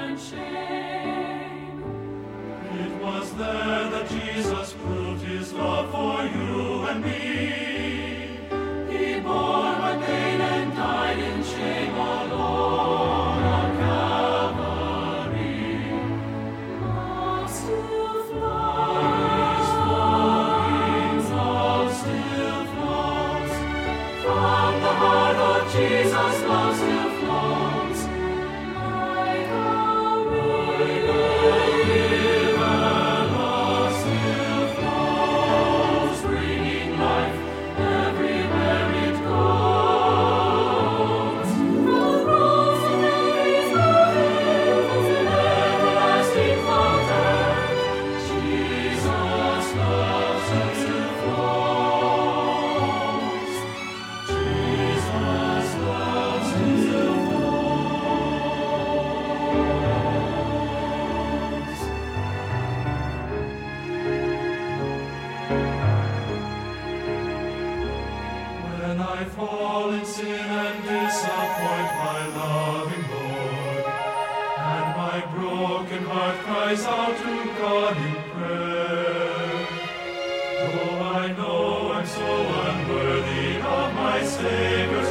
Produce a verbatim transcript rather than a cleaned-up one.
and shame. It was there that Jesus proved his love for you and me. He bore my pain and died in shame alone on Calvary. Love still flows, love still flows. From the heart of Jesus, love still flows. Like a river, love still flows, bringing life everywhere it goes. From cross and Mary's grave is an everlasting fountain. Jesus' love still flows. Jesus' love still flows. When I fall in sin and disappoint my loving Lord, and my broken heart cries out to God in prayer, though I know I'm so unworthy of my Savior's